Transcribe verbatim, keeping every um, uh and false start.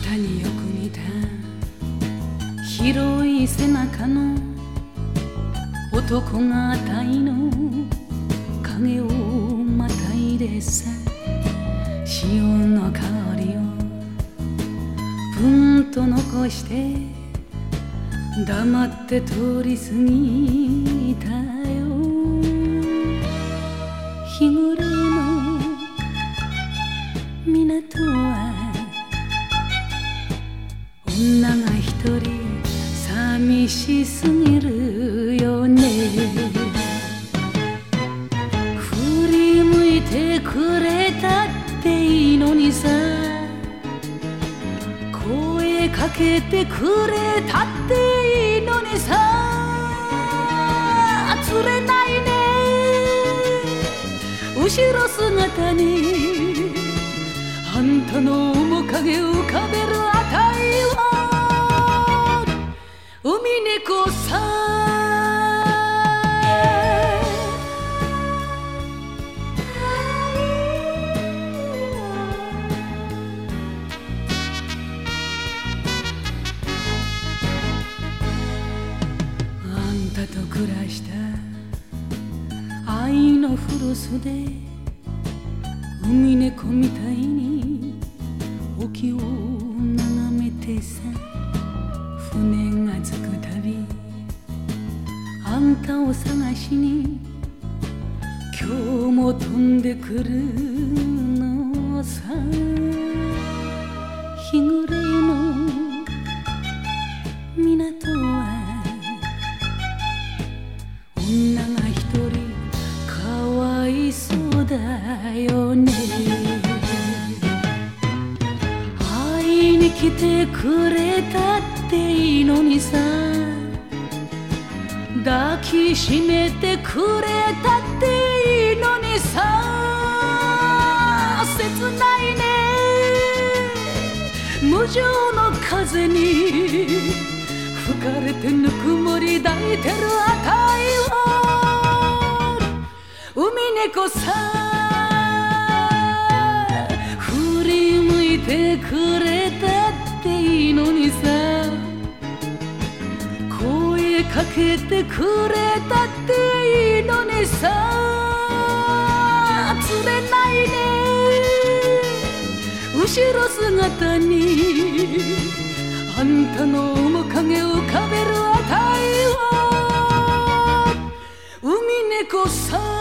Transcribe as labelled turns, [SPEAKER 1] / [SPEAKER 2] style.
[SPEAKER 1] たによく似た広い背中の男があたいの影をまたいでさ、潮の香りをぷんと残して黙って通り過ぎたよ。日暮れの港は女が一人寂しすぎるよね。振り向いてくれたっていいのにさ、声かけてくれたっていいのにさ、釣れないね後ろ姿にあんたの面影浮かべるあたいは海猫さん。あんたと暮らした愛の古巣で海猫みたいに沖を眺めてさ、船が着くたびあんたを探しに今日も飛んでくるのさ。日暮れの港は女が一人かわいそうだよね。会いに来てくれたっていいのにさ、抱きしめてくれたっていいのにさ、切ないね無情の風に吹かれてぬくもり抱いてるあたいは海猫さん。振り向いてくれたっていいのにさ、声かけてくれたっていいのにさ、釣れないね後ろ姿にあんたの面影浮かべるあたいは海猫さん。